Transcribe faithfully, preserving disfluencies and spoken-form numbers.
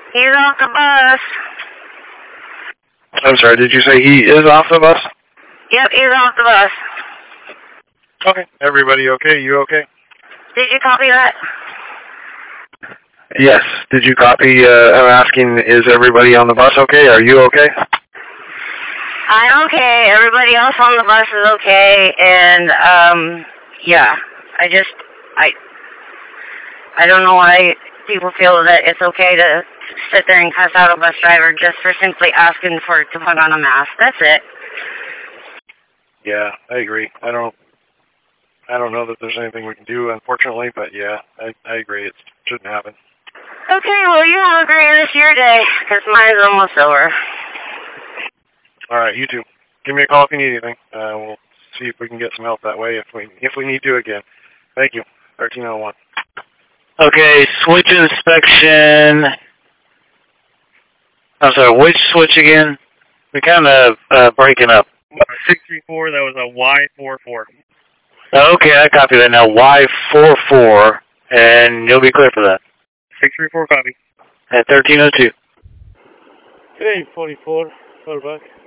He's off the bus. I'm sorry, did you say he is off the bus? Yep, he's off the bus. Okay. Everybody okay? You okay? Did you copy that? Yes. Did you copy, uh, I'm asking, is everybody on the bus okay? Are you okay? I'm okay. Everybody else on the bus is okay. And, um, yeah. I just, I, I don't know why people feel that it's okay to sit there and cuss out a bus driver just for simply asking for to put on a mask. That's it. Yeah, I agree. I don't, I don't know that there's anything we can do, unfortunately, but yeah, I, I agree. It shouldn't happen. Okay, well, you have a great rest of your day, because mine's almost over. All right, you too. Give me a call if you need anything. Uh, we'll see if we can get some help that way if we if we need to again. Thank you. thirteen oh one. Okay, switch inspection. I'm sorry, which switch again? We're kind of uh, breaking up. six three four, that was a Y four four. Okay, I copy that now. Y four four, and you'll be clear for that. six three four, copy. At thirteen oh two. Hey, forty-four, call back.